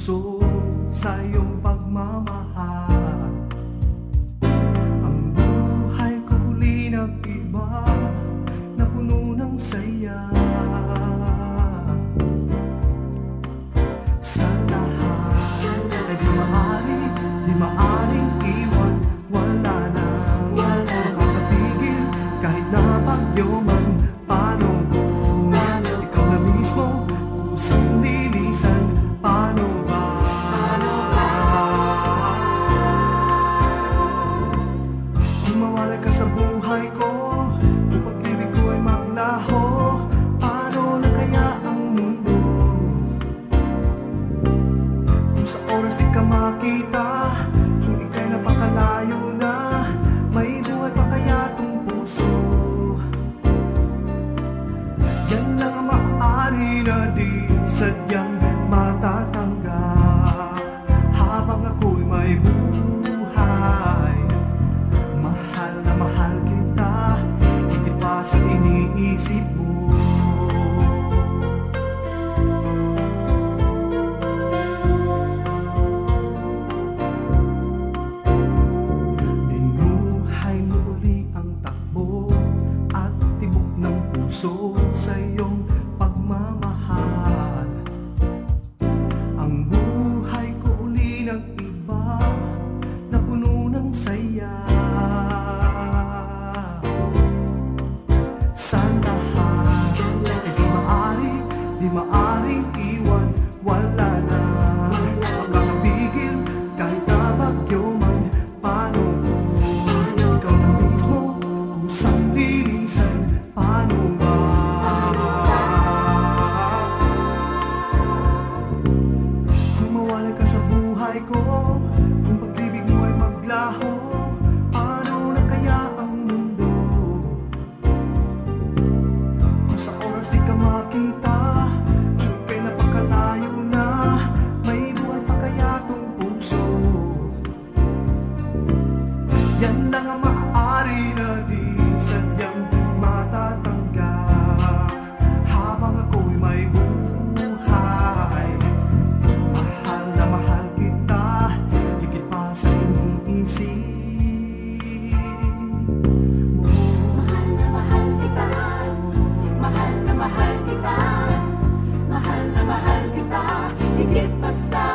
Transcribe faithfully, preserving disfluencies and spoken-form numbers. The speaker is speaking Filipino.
puso sa iyong pagmamahal. Ang buhay ko uli nag-iba na puno ng saya. Sa lahat ay di maari, di maaring iwan. Wala nang makakapigil kahit na bagyo man. Paano kung ikaw na mismo kusang lilisan? Paano ba? Kung mawala ka sa buhay ko, kung pag-ibig ko ay maglaho, paano na kaya ang mundo? Kung sa oras di ka makita, kung ika'y napakalayo na, may buhay pa kaya tong puso? Yan lang ang maaari na di sadyang matatanggap. Habang ako'y may buhay, mahal na mahal kita, hindi pa sa iniisip mo. Binuhay mo uli ang takbo at tibok ng puso sa iyong pagmamahal. Ang buhay ko uli nag-iba na puno ng saya. Sa lahat ay di maari, di maaring iwan. Wala na makakapigil kahit na bagyo man. Paano kung ikaw na mismo kusang lilisan? Paano ba? Kung mawala ka sa buhay ko, kung pag-ibig mo ay maglaho, paano na kaya ang mundo? Kung sa oras di ka makita, kung ika'y napakalayo na, may buhay pa kaya tong puso? Yan lang ang maaari na di sadyang matatanggap. Habang ako'y may buhay, mahal na mahal kita, higit pa sa iniisip mo. Mahal na mahal kita, mahal na mahal kita, mahal na mahal kita, higit pa sa